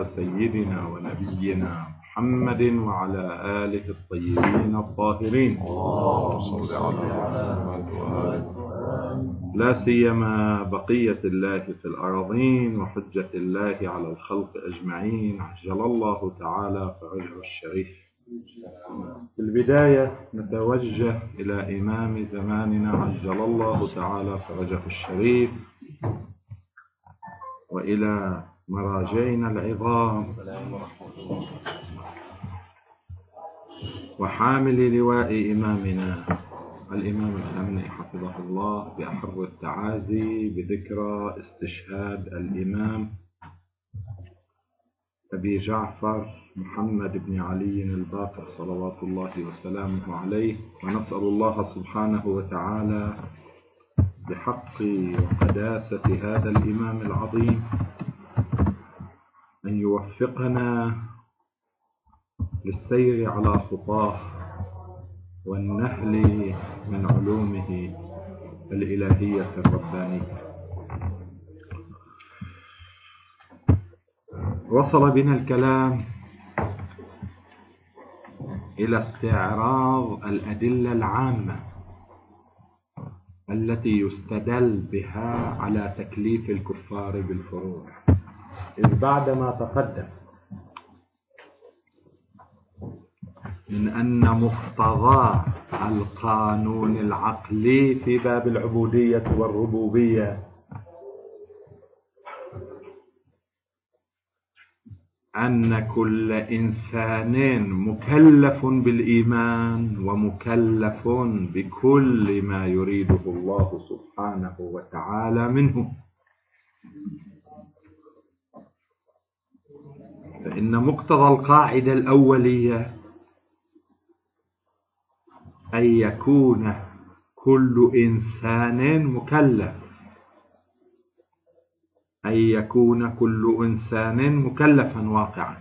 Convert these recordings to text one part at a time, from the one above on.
سيدنا ونبينا محمد وعلى آله الطيبين الطاهرين، لا سيما بقية الله في الأراضين وحجة الله على الخلق أجمعين، عجل الله تعالى فرجه الشريف. في البداية نتوجه إلى إمام زماننا عجل الله تعالى فرجه الشريف، وإلى مراجعنا العظام وحامل لواء إمامنا الإمام الخامنئي حفظه الله بأحر التعازي بذكرى استشهاد الإمام أبي جعفر محمد بن علي الباقر صلوات الله وسلامه عليه. ونسأل الله سبحانه وتعالى بحق وقداسة هذا الإمام العظيم أن يوفقنا للسير على خطاه والنهل من علومه الإلهية الربانية. وصل بنا الكلام إلى استعراض الأدلة العامة التي يستدل بها على تكليف الكفار بالفروع، إذ بعدما تقدم من أن مقتضى القانون العقلي في باب العبودية والربوبية أن كل إنسان مكلف بالإيمان ومكلف بكل ما يريده الله سبحانه وتعالى منه، فإن مقتضى القاعدة الأولية أن يكون كل إنسان مكلف، أن يكون كل إنسان مكلفا واقعا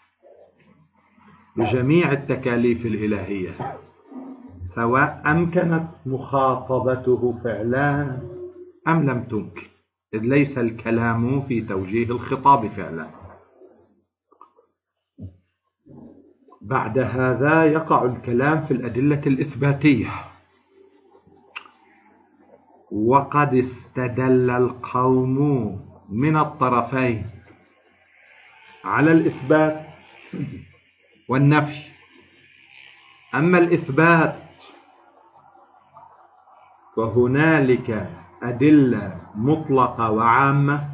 بجميع التكاليف الإلهية، سواء أمكنت مخاطبته فعلا أم لم تمكن، إذ ليس الكلام في توجيه الخطاب فعلا. بعد هذا يقع الكلام في الأدلة الإثباتية، وقد استدل القوم من الطرفين على الإثبات والنفي. أما الإثبات فهنالك أدلة مطلقة وعامة،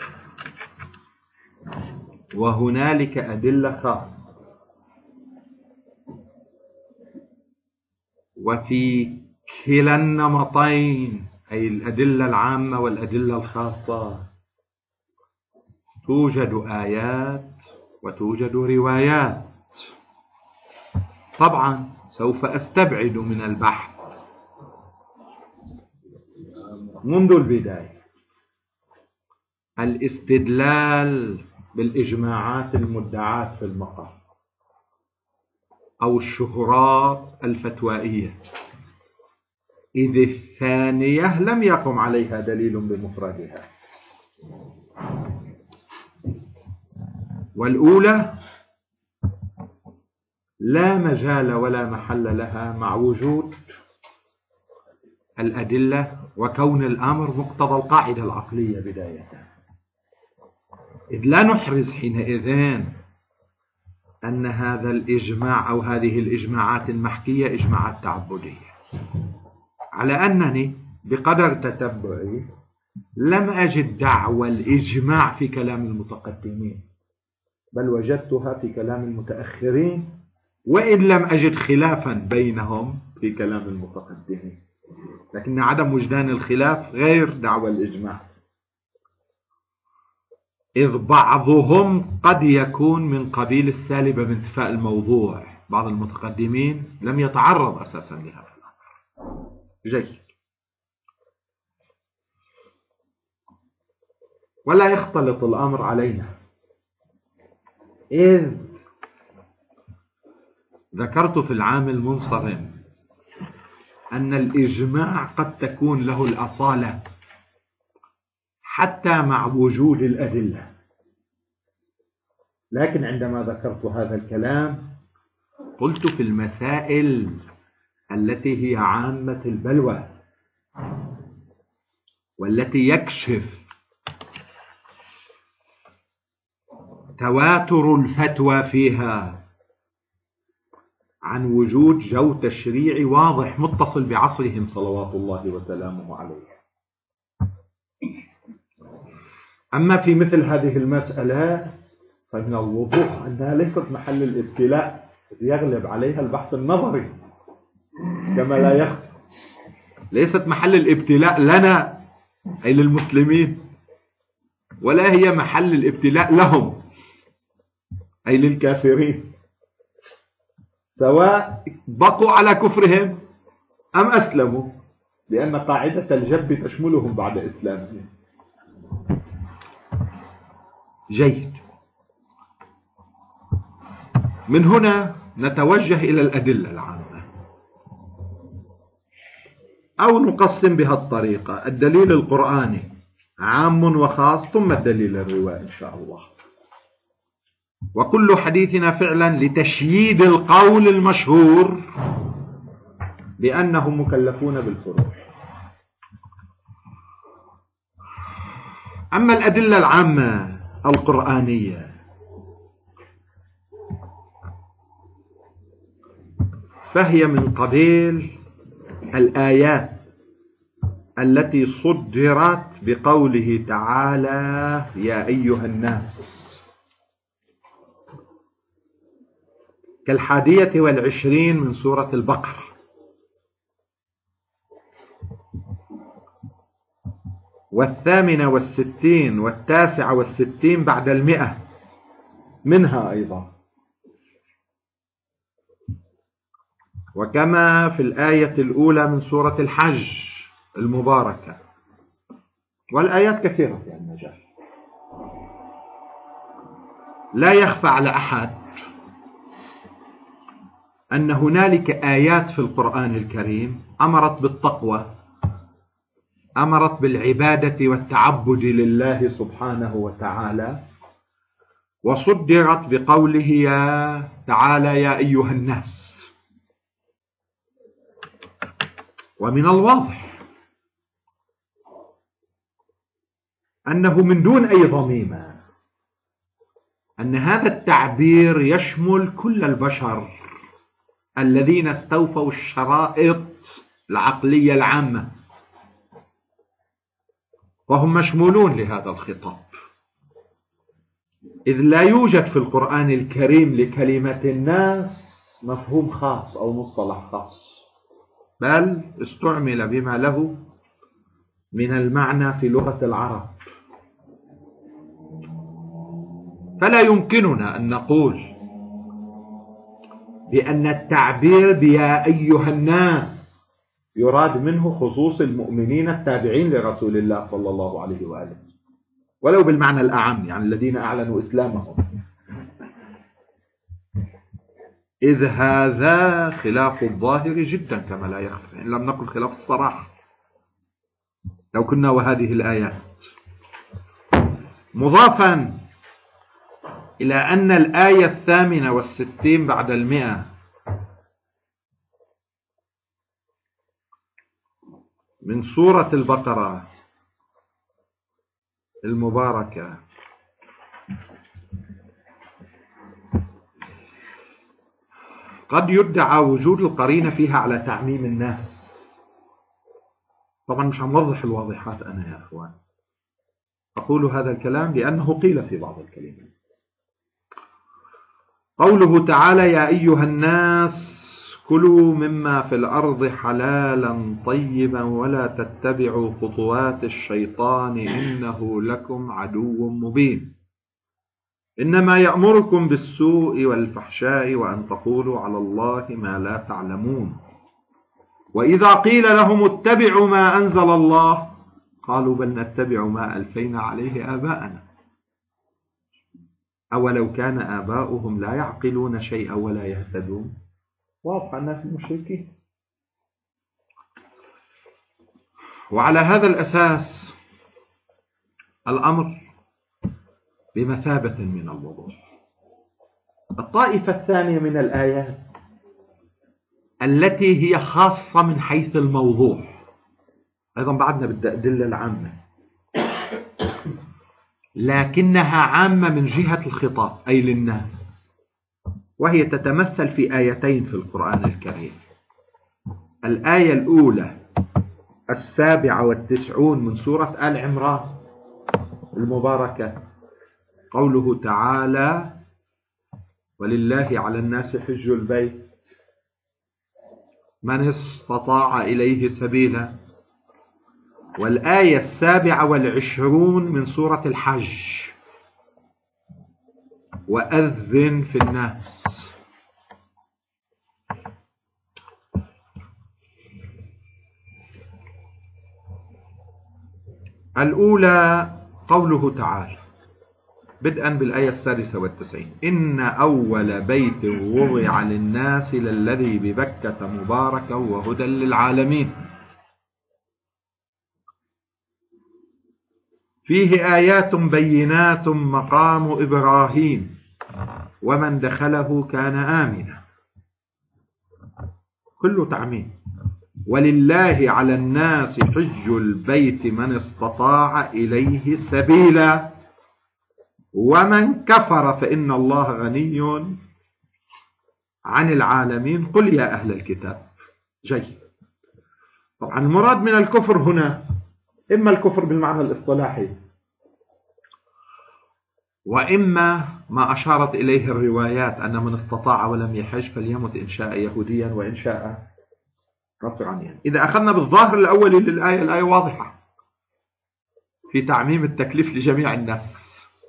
وهنالك أدلة خاصة، وفي كلا النمطين أي الأدلة العامة والأدلة الخاصة توجد آيات وتوجد روايات. طبعا سوف أستبعد من البحث منذ البداية الاستدلال بالإجماعات المدعاة في المقام أو الشهرات الفتوائية، إذ الثانية لم يقم عليها دليل بمفردها، والأولى لا مجال ولا محل لها مع وجود الأدلة وكون الأمر مقتضى القاعدة العقلية بداية، إذ لا نحرز حينئذ أن هذا الإجماع أو هذه الإجماعات المحكية إجماعات تعبدية، على أنني بقدر تتبعي لم أجد دعوى الإجماع في كلام المتقدمين، بل وجدتها في كلام المتأخرين، وإن لم أجد خلافا بينهم في كلام المتقدمين، لكن عدم وجدان الخلاف غير دعوى الإجماع، إذ بعضهم قد يكون من قبيل السالبة من انتفاء الموضوع. بعض المتقدمين لم يتعرض أساسا لهذا الأمر. جيد. ولا يختلط الأمر علينا، إذ ذكرت في العام المنصرم أن الإجماع قد تكون له الأصالة حتى مع وجود الأدلة، لكن عندما ذكرت هذا الكلام قلت في المسائل التي هي عامة البلوى والتي يكشف تواتر الفتوى فيها عن وجود جو تشريعي واضح متصل بعصرهم صلوات الله وسلامه عليه. أما في مثل هذه المسألة فإن الوضوح أنها ليست محل الابتلاء، يغلب عليها البحث النظري كما لا يخفى. ليست محل الابتلاء لنا أي للمسلمين، ولا هي محل الابتلاء لهم أي للكافرين، سواء بقوا على كفرهم أم أسلموا، لأن قاعدة الجب تشملهم بعد إسلامهم. جيد. من هنا نتوجه إلى الأدلة العامة، أو نقسم بها الطريقة: الدليل القرآني عام وخاص، ثم الدليل الروائي إن شاء الله. وكل حديثنا فعلا لتشييد القول المشهور بأنهم مكلفون بالفروع. أما الأدلة العامة القرآنية فهي من قبيل الآيات التي صدرت بقوله تعالى: يا أيها الناس، كال21 من سورة البقرة، وال68 وال69 بعد 100 منها أيضا، وكما في الآية الأولى من سورة الحج المباركة، والآيات كثيرة في المجال. لا يخفى على أحد أن هنالك آيات في القرآن الكريم أمرت بالتقوى، أمرت بالعبادة والتعبد لله سبحانه وتعالى، وصدرت بقوله تعالى: يا أيها الناس. ومن الواضح أنه من دون أي ضميمة أن هذا التعبير يشمل كل البشر الذين استوفوا الشرائط العقلية العامة، وهم مشمولون لهذا الخطاب، إذ لا يوجد في القرآن الكريم لكلمة الناس مفهوم خاص أو مصطلح خاص، بل استعمل بما له من المعنى في لغة العرب. فلا يمكننا أن نقول بأن التعبير بيا أيها الناس يراد منه خصوص المؤمنين التابعين لرسول الله صلى الله عليه وآله، ولو بالمعنى الأعم، يعني الذين أعلنوا إسلامهم، إذ هذا خلاف الظاهر جدا كما لا يخفى، إن لم نقل خلاف الصراحة. لو كنا وهذه الآيات، مضافا إلى أن الآية 68 بعد 100 من سورة البقرة المباركة قد يدعى وجود القرينة فيها على تعميم الناس. طبعا مش هنوضح الواضحات أنا يا أخوان، أقول هذا الكلام لأنه قيل في بعض الكلمات. قوله تعالى: يا أيها الناس كلوا مما في الأرض حلالا طيبا ولا تتبعوا خطوات الشيطان إنه لكم عدو مبين، إنما يأمركم بالسوء والفحشاء وأن تقولوا على الله ما لا تعلمون، وإذا قيل لهم اتبعوا ما أنزل الله قالوا بل نتبع ما ألفينا عليه آباءنا أولو كان آباؤهم لا يعقلون شيئا ولا يهتدون. واضح الناس المشركين. وعلى هذا الأساس الأمر بمثابة من الوضوح. الطائفة الثانية من الآيات التي هي خاصة من حيث الموضوع، أيضا بعدنا بالأدلة العامة، لكنها عامة من جهة الخطاب أي للناس، وهي تتمثل في آيتين في القرآن الكريم. الآية الأولى 97 من سورة آل عمران المباركة، قوله تعالى: ولله على الناس حج البيت من استطاع إليه سبيلا. والآية 27 من سورة الحج: وأذن في الناس. الأولى قوله تعالى بدءا بالآية 96: إن أول بيت وضع للناس للذي ببكة مباركا وهدى للعالمين فيه آيات بينات مقام إبراهيم ومن دخله كان آمنا. كله تعميم. ولله على الناس حج البيت من استطاع إليه سبيلا ومن كفر فإن الله غني عن العالمين قل يا أهل الكتاب. جيد. طبعا المراد من الكفر هنا إما الكفر بالمعنى الاصطلاحي، وإما ما أشارت إليه الروايات أن من استطاع ولم يحج فليمت إن شاء يهوديا وإن شاء نصرانيا. إذا أخذنا بالظاهر الأول للآية، الآية واضحة في تعميم التكليف لجميع الناس،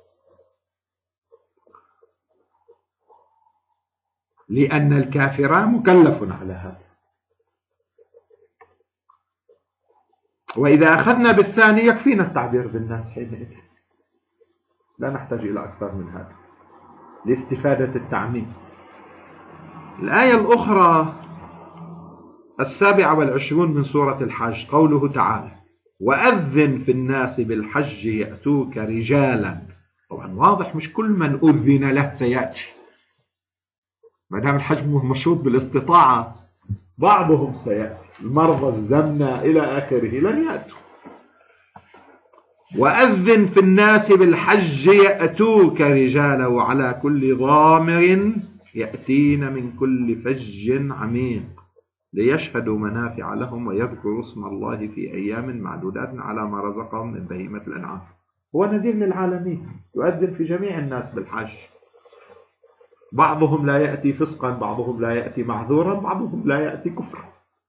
لأن الكافر مكلف على هذا. وإذا أخذنا بالثاني يكفينا التعبير بالناس حينئذ، لا نحتاج إلى أكثر من هذا لاستفادة التعميم. الآية الأخرى 27 من سورة الحج، قوله تعالى: وأذن في الناس بالحج يأتوك رجالا. طبعا واضح مش كل من أذن له سيأتي، ما دام الحج مشروط بالاستطاعة بعضهم سيأتي، المرضى الزمنة إلى آخره لن يأتوا. وأذن في الناس بالحج يأتوك رجالا وعلى كل ضامر يأتين من كل فج عميق ليشهدوا منافع لهم ويذكروا اسم الله في أيام معدودات على ما رزقهم من بهيمة الأنعام. هو نذير للعالمين، يؤذن في جميع الناس بالحج. بعضهم لا يأتي فسقا، بعضهم لا يأتي معذورا، بعضهم لا يأتي كفرا.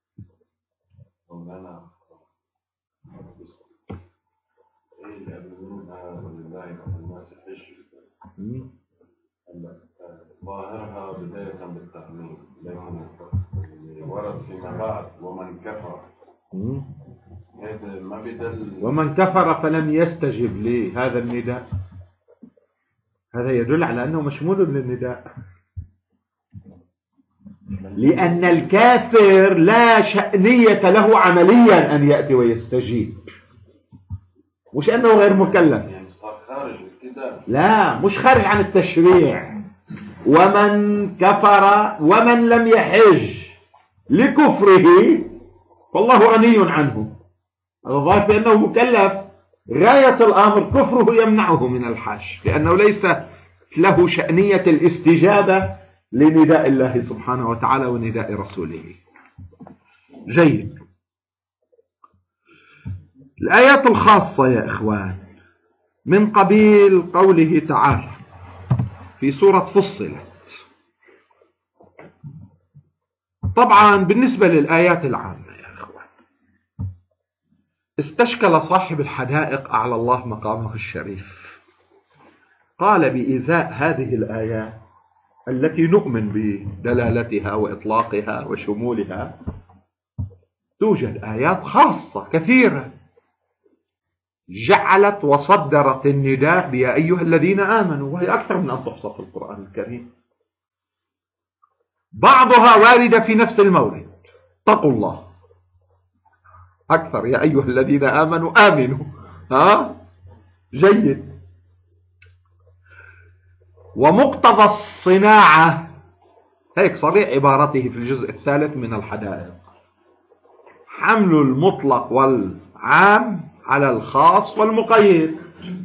ظاهرها بداية بالتعميم، لكن ورد فيما بعد ومن كفر هذا ما بدل. ومن كفر فلم يستجب لي هذا النداء، هذا يدل على أنه مشمول للنداء، لأن الكافر لا شأنية له عمليا أن يأتي ويستجيب، مش أنه غير مكلف، يعني صار خارج كده. لا، مش خارج عن التشريع. ومن كفر ومن لم يحج لكفره فالله غني عنه، الظاهر بأنه مكلف. غاية الأمر كفره يمنعه من الحج، لأنه ليس له شأنية الاستجابة لنداء الله سبحانه وتعالى ونداء رسوله. جيد. الآيات الخاصة يا إخوان من قبيل قوله تعالى في سورة فصلت. طبعا بالنسبة للآيات العامة يا إخوان استشكل صاحب الحدائق أعلى الله مقامه الشريف، قال بإزاء هذه الآيات التي نؤمن بدلالتها وإطلاقها وشمولها توجد آيات خاصة كثيرة جعلت وصدرت النداء بيا أيها الذين آمنوا، وهي أكثر من أن تحصى في القرآن الكريم. بعضها واردة في نفس المورد، اتقوا الله أكثر، يا أيها الذين آمنوا آمنوا. جيد. ومقتضى الصناعة، هيك صريح عبارته في الجزء الثالث من الحدائق، حمل المطلق والعام على الخاص والمقيد.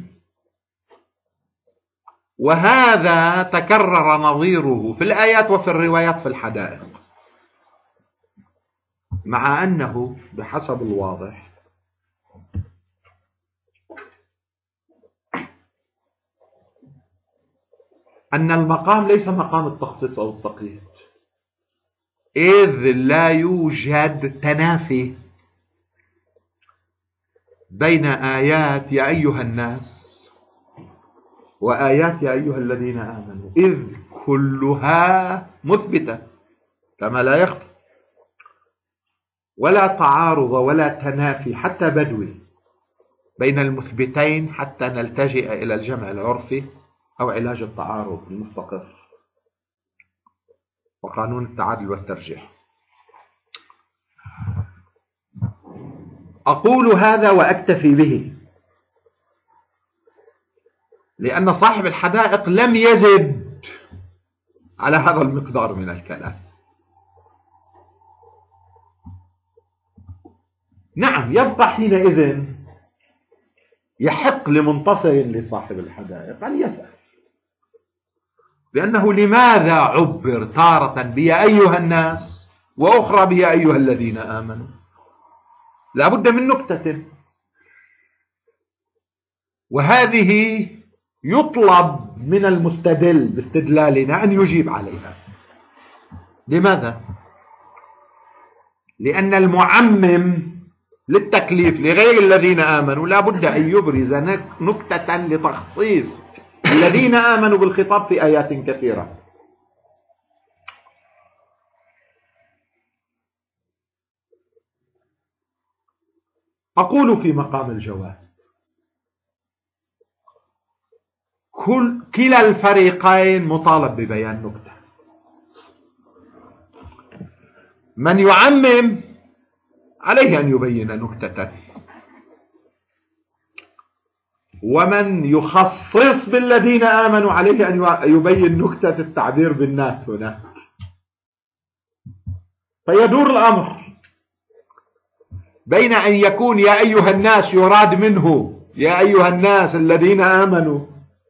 وهذا تكرر نظيره في الآيات وفي الروايات في الحدائق، مع أنه بحسب الواضح أن المقام ليس مقام التخصيص أو التقييد، إذ لا يوجد تنافي بين آيات يا أيها الناس وآيات يا أيها الذين آمنوا، إذ كلها مثبتة كما لا يخفى، ولا تعارض ولا تنافي حتى بدوي بين المثبتين حتى نلتجئ إلى الجمع العرفي أو علاج التعارض المستقر وقانون التعادل والترجيح. أقول هذا وأكتفي به، لأن صاحب الحدائق لم يزد على هذا المقدار من الكلام. نعم، يبقى حينئذ يحق لمنتصر لصاحب الحدائق أن يسأل بأنه لماذا عبر تارة بيا أيها الناس وأخرى بيا أيها الذين آمنوا؟ لا بد من نكتة، وهذه يطلب من المستدل باستدلالنا أن يجيب عليها. لماذا؟ لأن المعمم للتكليف لغير الذين آمنوا لا بد أن يبرز نكتة لتخصيص الذين آمنوا بالخطاب في آيات كثيرة. أقول في مقام الجواب كلا الفريقين مطالب ببيان نكتة. من يعمم عليه أن يبين نكتة، ومن يخصص بالذين آمنوا عليه أن يبين نكتة التعبير بالناس هنا. فيدور الأمر بين أن يكون يا أيها الناس يراد منه يا أيها الناس الذين آمنوا،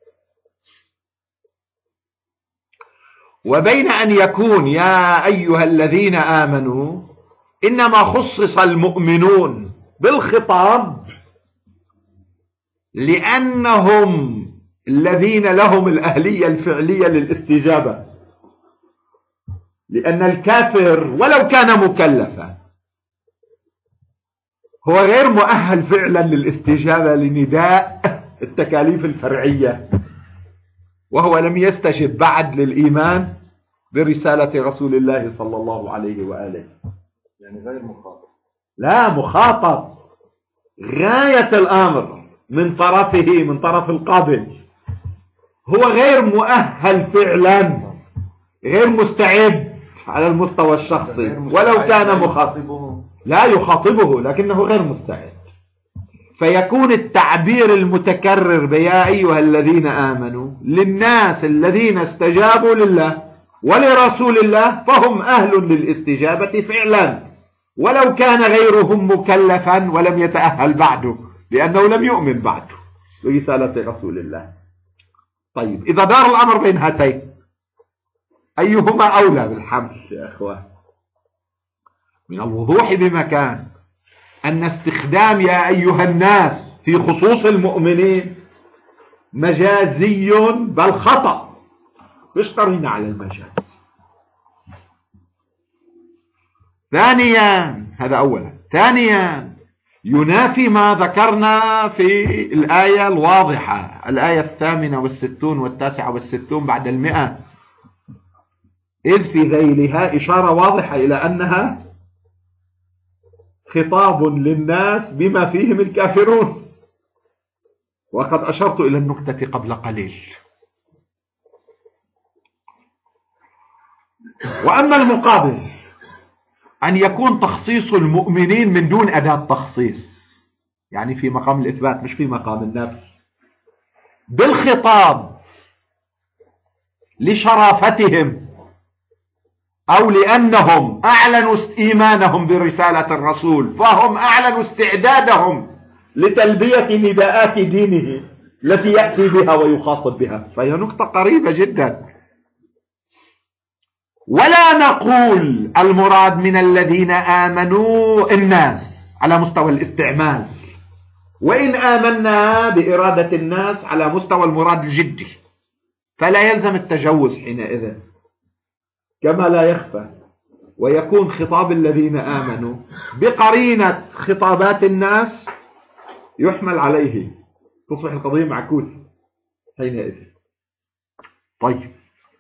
وبين أن يكون يا أيها الذين آمنوا إنما خصص المؤمنون بالخطاب لأنهم الذين لهم الأهلية الفعلية للاستجابة، لأن الكافر ولو كان مكلفا هو غير مؤهل فعلا للاستجابة لنداء التكاليف الفرعية، وهو لم يستجب بعد للإيمان برسالة رسول الله صلى الله عليه وآله. يعني غير مخاطب. لا، مخاطب غاية الأمر من طرفه، من طرف القابل، هو غير مؤهل فعلا، غير مستعد على المستوى الشخصي ولو كان مخاطبه، لا يخاطبه لكنه غير مستعد. فيكون التعبير المتكرر بيا أيها الذين آمنوا للناس الذين استجابوا لله ولرسول الله، فهم أهل للاستجابة فعلا ولو كان غيرهم مكلفا ولم يتأهل بعده لأنه لم يؤمن بعده برسالة رسول الله. طيب، إذا دار الأمر بين هاتين أيهما أولى بالحمل يا أخوان؟ من الوضوح بمكان أن استخدام يا أيها الناس في خصوص المؤمنين مجازي بل خطأ، مش قرينة على المجاز. ثانيا، هذا أولا. ثانيا، ينافي ما ذكرنا في الآية الواضحة، الآية 68 والتاسعة والستون بعد 100، إذ في ذيلها إشارة واضحة إلى أنها خطاب للناس بما فيهم الكافرون، وقد أشرت إلى النكتة قبل قليل. وأما المقابل أن يكون تخصيص المؤمنين من دون أداة تخصيص، يعني في مقام الإثبات مش في مقام النفي، بالخطاب لشرافتهم أو لأنهم أعلنوا إيمانهم برسالة الرسول، فهم أعلنوا استعدادهم لتلبية نداءات دينه التي يأتي بها ويخاطب بها. فهي نقطة قريبة جدا. ولا نقول المراد من الذين آمنوا الناس على مستوى الاستعمال، وإن آمنا بإرادة الناس على مستوى المراد الجدي، فلا يلزم التجوز حينئذ، كما لا يخفى ويكون خطاب الذين آمنوا بقرينة خطابات الناس يحمل عليه، تصبح القضية معكوسة حينئذ. طيب،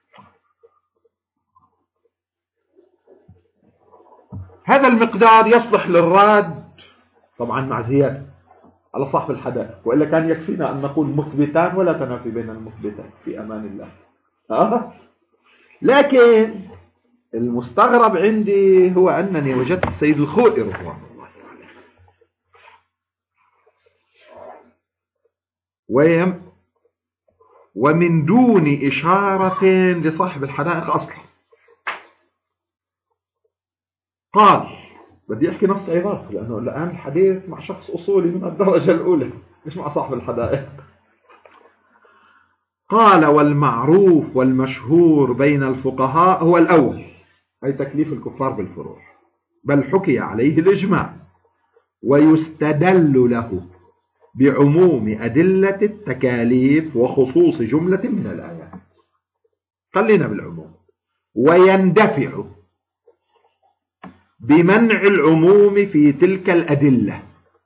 هذا المقدار يصلح للراد طبعا مع زيادة على صاحب الحدائق، وإلا كان يكفينا أن نقول مثبتان ولا تنافي بين المثبتين في أمان الله. لكن المستغرب عندي هو أنني وجدت السيد الخوئي رضوان الله عليه ومن دون إشارة لصاحب الحدائق أصلا قال، بدي أحكي نص عبارة لأنه الآن الحديث مع شخص أصولي من الدرجة الأولى مش مع صاحب الحدائق. قال: والمعروف والمشهور بين الفقهاء هو الأول، أي تكليف الكفار بالفروع، بل حكي عليه الإجماع، ويستدل له بعموم أدلة التكاليف وخصوص جملة من الآيات. خلينا بالعموم. ويندفع بمنع العموم في تلك الأدلة،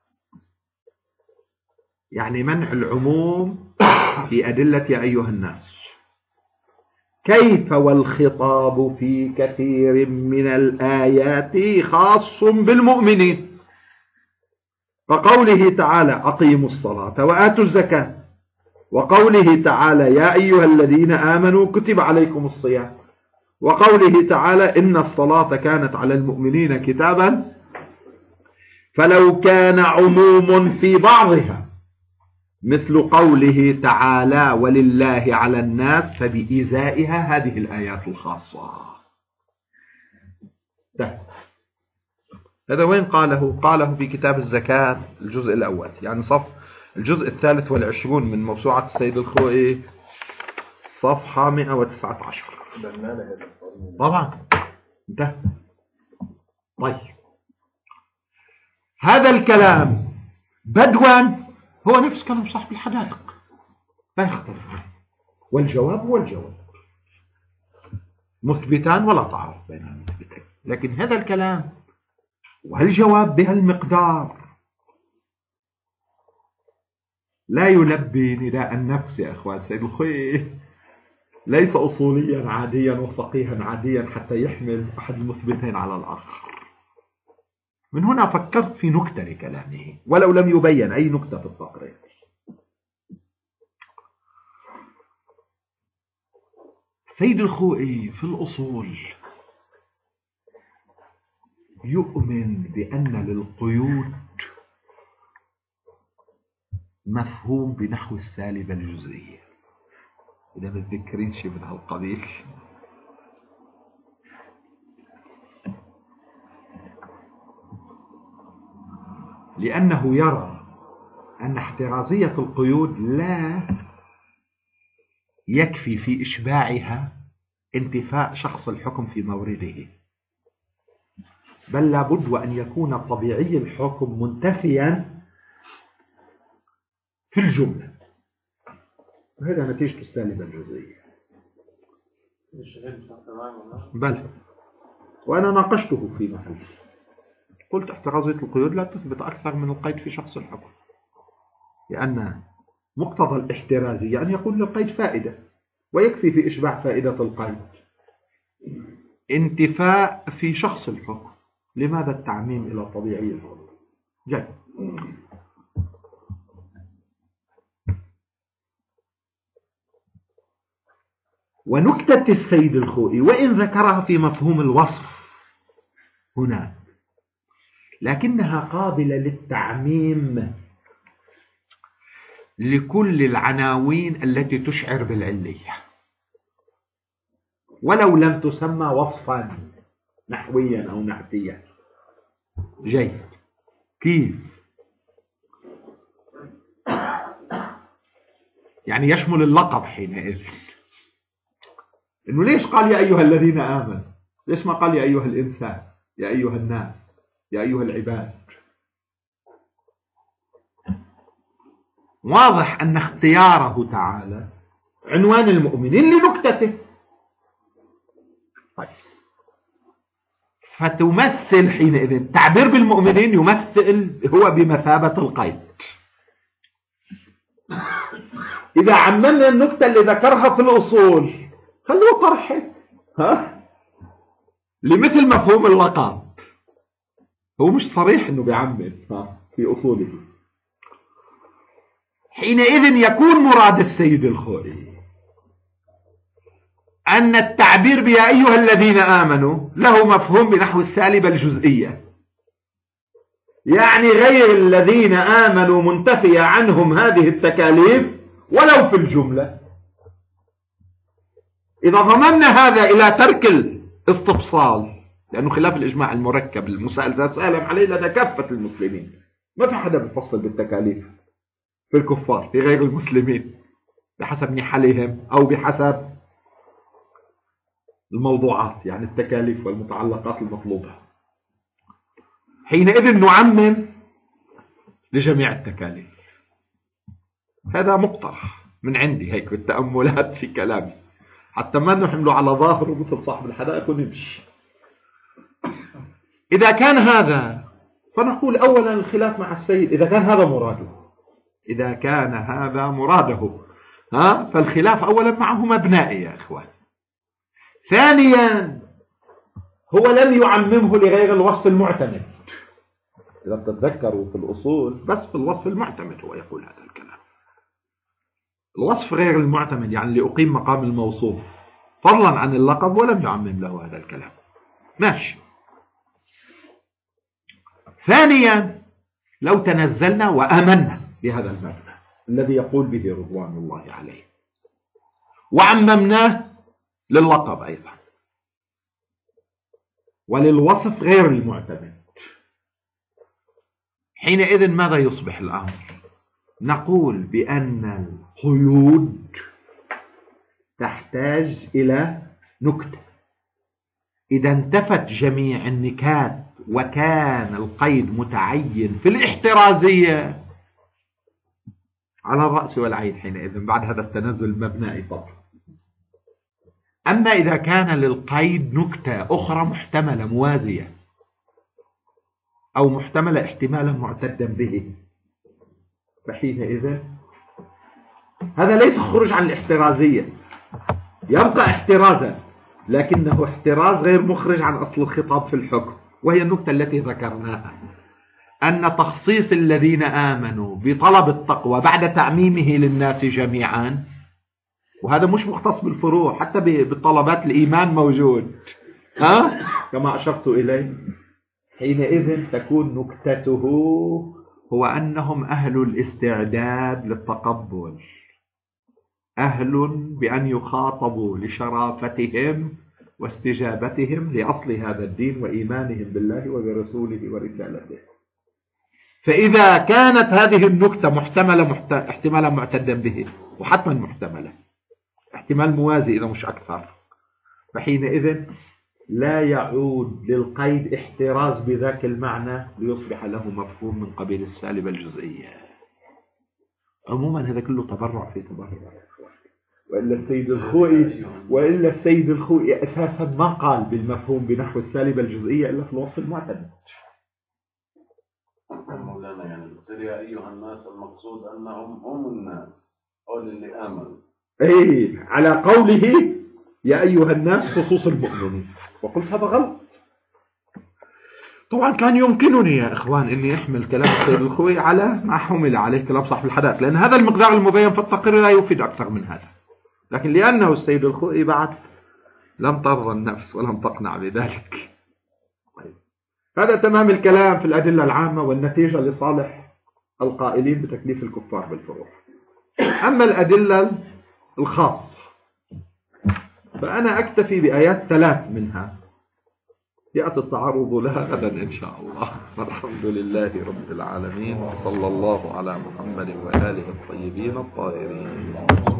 يعني منع العموم في أدلة يا أيها الناس. كيف والخطاب في كثير من الآيات خاص بالمؤمنين، فقوله تعالى: أقيموا الصلاة وآتوا الزكاة، وقوله تعالى: يا أيها الذين آمنوا كتب عليكم الصيام، وقوله تعالى: إن الصلاة كانت على المؤمنين كتابا. فلو كان عموم في بعضها مثل قوله تعالى: ولله على الناس، فبإزائها هذه الآيات الخاصة. هذا وين قاله؟ قاله في كتاب الزكاة الجزء الأول، يعني الجزء 23 من موسوعة السيد الخوئي، صفحة 119. طبعا انتهى. طيب، هذا الكلام بدوا هو نفس كلام صاحب الحدائق، لا يختلف عنه. والجواب هو الجواب، مثبتان ولا تعارض بين المثبتين. لكن هذا الكلام والجواب بهالمقدار لا يلبي نداء النفس يا أخوان. سيد الخوئي ليس أصوليا عاديا وفقيها عاديا حتى يحمل أحد المثبتين على الآخر. من هنا فكرت في نكتة لكلامه ولو لم يبين أي نكتة في التقرير. سيد الخوئي في الأصول يؤمن بأن للقيود مفهوم بنحو السالبة الجزئية، إذا متذكرين شيء من هالقبيل. لأنه يرى أن احترازية القيود لا يكفي في إشباعها انتفاء شخص الحكم في مورده، بل لابد وأن يكون طبيعي الحكم منتفيا في الجملة، وهذا نتيجة السالبة الجزئية. بل وأنا ناقشته في محل، قلت احترازية القيود لا تثبت أكثر من القيد في شخص الحكم، لأن مقتضى الاحترازية أن يكون للقيد فائدة، ويكفي في إشباع فائدة القيد انتفاء في شخص الحكم. لماذا التعميم إلى طبيعي الحكم؟ جاي. ونكتة السيد الخوئي وإن ذكرها في مفهوم الوصف هنا، لكنها قابلة للتعميم لكل العناوين التي تشعر بالعلية. ولو لم تسمى وصفا نحويا أو نعتيا. جيد. كيف؟ يعني يشمل اللقب حينئذ. إنه ليش قال يا أيها الذين آمنوا؟ ليش ما قال يا أيها الإنسان، يا أيها الناس، يا أيها العباد؟ واضح أن اختياره تعالى عنوان المؤمنين لنكتته. طيب. فتمثل حينئذ تعبير بالمؤمنين يمثل هو بمثابة القيد. إذا عممنا النكتة اللي ذكرها في الأصول خلوه طرحه لمثل مفهوم اللقب. هو مش صريح انه بيعمم في اصوله. حينئذ يكون مراد السيد الخوئي ان التعبير بيا ايها الذين امنوا له مفهوم بنحو السالبة الجزئية، يعني غير الذين امنوا منتفية عنهم هذه التكاليف ولو في الجملة. اذا ضممنا هذا الى ترك الاستفصال، لأنه خلاف الإجماع المركب المسائل سألهم عليه لدى كافة المسلمين، ما في حدا بيفصل بالتكاليف في الكفار في غير المسلمين بحسب نحلهم أو بحسب الموضوعات، يعني التكاليف والمتعلقات المطلوبة. حينئذ نعمم لجميع التكاليف. هذا مقترح من عندي هيك بالتأملات في كلامي، حتى ما نحمله على ظاهره مثل صاحب الحدائق ونمشي. إذا كان هذا فنقول أولا الخلاف مع السيد، إذا كان هذا مراده، إذا كان هذا مراده فالخلاف أولا معه مبنائي يا إخوان. ثانيا هو لم يعممه لغير الوصف المعتمد. إذا تتذكروا في الأصول بس في الوصف المعتمد هو يقول هذا الكلام. الوصف غير المعتمد يعني لأقيم مقام الموصوف فضلا عن اللقب ولم يعمم له هذا الكلام. ماشي. ثانيا لو تنزلنا وآمنا بهذا المبنى الذي يقول به رضوان الله عليه وعممناه لللقب أيضا وللوصف غير المعتمد، حينئذ ماذا يصبح الأمر؟ نقول بأن القيود تحتاج إلى نكتة. إذا انتفت جميع النكات وكان القيد متعين في الاحترازية على الرأس والعين حينئذ بعد هذا التنزل المبنائي طبعا. أما إذا كان للقيد نكتة أخرى محتملة موازية أو محتملة احتمالا معتدا به، فحينئذ هذا ليس خروج عن الاحترازية، يبقى احترازا لكنه احتراز غير مخرج عن أصل الخطاب في الحكم. وهي النكتة التي ذكرناها أن تخصيص الذين آمنوا بطلب التقوى بعد تعميمه للناس جميعا، وهذا مش مختص بالفروع، حتى بالطلبات الإيمان موجود كما أشرت إليه. حينئذ تكون نكتته هو أنهم أهل الاستعداد للتقبل، أهل بأن يخاطبوا لشرافتهم واستجابتهم لأصل هذا الدين وإيمانهم بالله وبرسوله ورسالته. فإذا كانت هذه النكتة احتمالا معتدا به، وحتما محتملة احتمال موازي إذا مش أكثر، فحينئذ لا يعود للقيد احتراز بذاك المعنى ليصبح له مفهوم من قبيل السالبة الجزئية. عموما هذا كله تبرع في تبرع، وإلا السيد الخوئي أساسا ما قال بالمفهوم بنحو السالبة الجزئية إلا في الوصف المعتمد. مولانا يعني بتصير يا أيها الناس المقصود أنهم هم الناس قول اللي آمنوا، على قوله يا أيها الناس خصوص المؤمنين، وقلت هذا غلط. طبعا كان يمكنني يا إخوان أني أحمل كلام السيد الخوئي على ما حمل عليه كلام صاحب الحدائق، لأن هذا المقدار المبين في التقرير لا يفيد أكثر من هذا، لكن لأنه السيد الخوئي بعد لم ترضى النفس ولم تقنع بذلك. هذا تمام الكلام في الأدلة العامة والنتيجة لصالح القائلين بتكليف الكفار بالفروع. أما الأدلة الخاصة فأنا أكتفي بآيات 3 منها، يأتي التعرض لها غدا إن شاء الله. والحمد لله رب العالمين، وصلى الله على محمد وآله الطيبين الطاهرين.